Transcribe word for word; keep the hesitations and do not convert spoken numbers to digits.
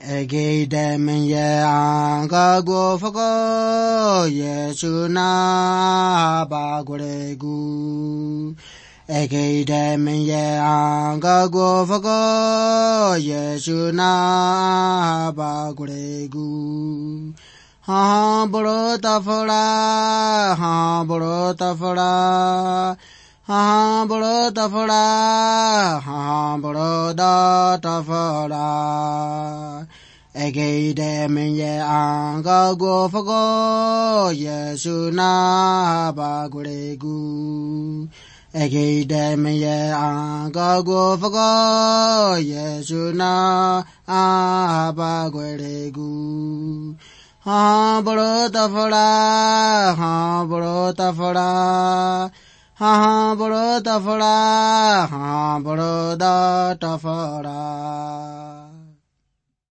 Ege demen ye anga go foko Yesu na ba gore gu. Ege demen ye anga go foko Yesu na ba gore gu. Ha boro ta fora, ha boro ta fora. Ha boro ta fora, ha boro da ta fora. Ege demen ye anga go foko Yesu na ba gore gu. Ege demen ye anga go foko Yesu na ba gore gu. Ha boro ta fora, ha boro ta fora. Ha boro ta fora, ha boro da ta fora.